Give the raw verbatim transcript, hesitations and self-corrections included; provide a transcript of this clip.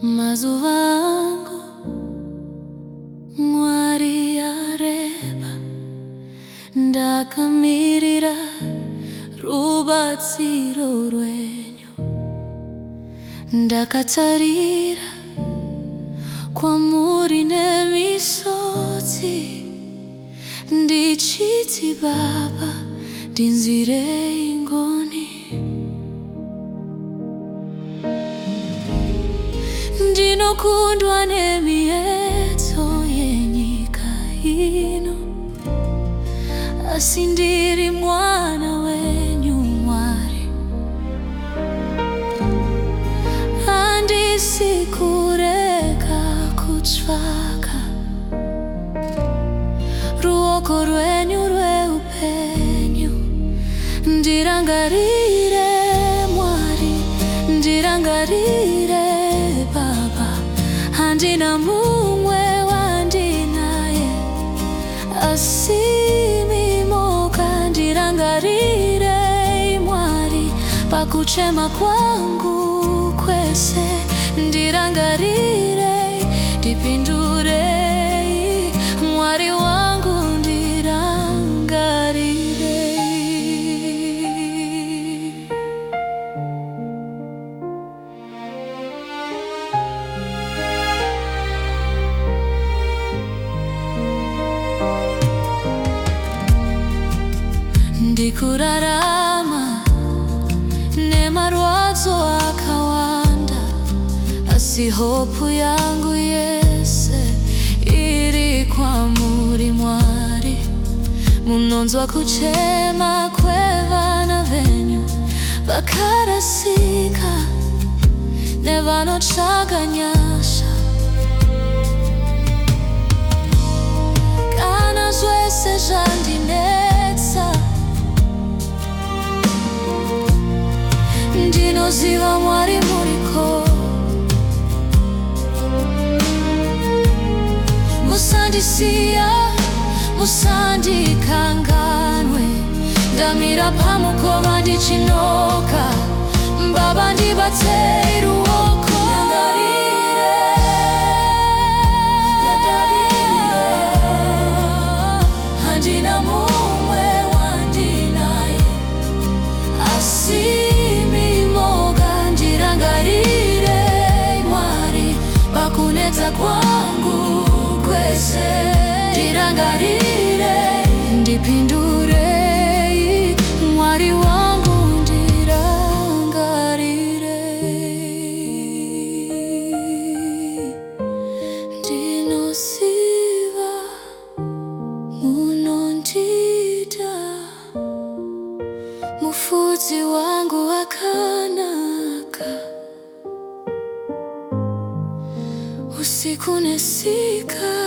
Mazuva angu Mwari yareba, ndakamirira rubatsiro rwenyu. Ndakatarira kwamuri nemisodzi, ndichiti Baba, ndinzwirei ngoni. Ndinokundwa nemiedzo yenyika ino, asi ndiri mwana wenyu Mwari. Handisi kurega kutsvaka ruoko rwenyu rweupenyu. Ndirangarire Mwari, ndirangarire Baba, handina mumwe wandinaye, asi mimoka. Ndirangarire Mwari, pakuchema kwangu kwese. Ndirangarire, ndipindurei Mwari wangu, ndirangarire. Ndikurarama nemarwadzo akawanda, asi hopu yangu yese iri kwamuri Mwari. Munonzwa kuchema kwevana venyu vakarasika nevanotsvaka nyasha. Kana zvese zvandinetsa, ndinoziva Mwari muriko. Musandisiya, musandikanganwe. Ndamira pamukova ndichinoka, Baba, ndibatsei ruoko. Handina mumwe wandinaye, asi ndirangarire Mwari, pakunetsa kwangu kwese. Ndirangarire, ndipindurei Mwari wangu, ndirangarire. Ndinoziva munondida, mufudzi wangu akanaka. Usiku nesika